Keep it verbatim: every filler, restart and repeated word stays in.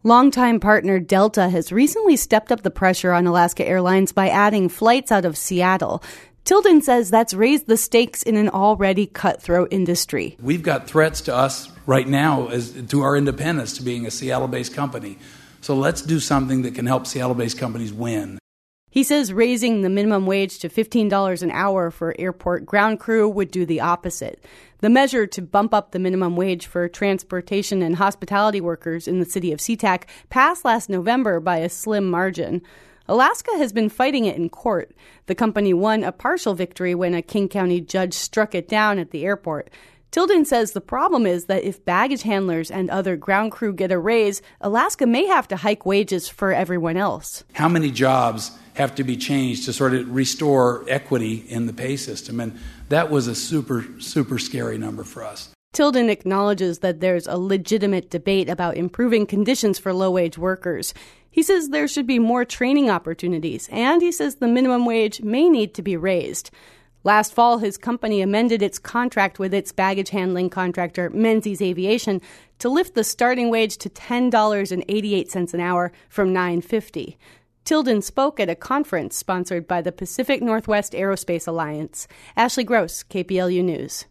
Longtime partner Delta has recently stepped up the pressure on Alaska Airlines by adding flights out of Seattle. Tilden says that's raised the stakes in an already cutthroat industry. We've got threats to us right now as to our independence, to being a Seattle-based company. So let's do something that can help Seattle-based companies win. He says raising the minimum wage to fifteen dollars an hour for airport ground crew would do the opposite. The measure to bump up the minimum wage for transportation and hospitality workers in the city of SeaTac passed last November by a slim margin. Alaska has been fighting it in court. The company won a partial victory when a King County judge struck it down at the airport. Tilden says the problem is that if baggage handlers and other ground crew get a raise, Alaska may have to hike wages for everyone else. How many jobs have to be changed to sort of restore equity in the pay system? And that was a super, super scary number for us. Tilden acknowledges that there's a legitimate debate about improving conditions for low-wage workers. He says there should be more training opportunities, and he says the minimum wage may need to be raised. Last fall, his company amended its contract with its baggage handling contractor, Menzies Aviation, to lift the starting wage to ten dollars and eighty-eight cents an hour from nine dollars and fifty cents. Tilden spoke at a conference sponsored by the Pacific Northwest Aerospace Alliance. Ashley Gross, K P L U News.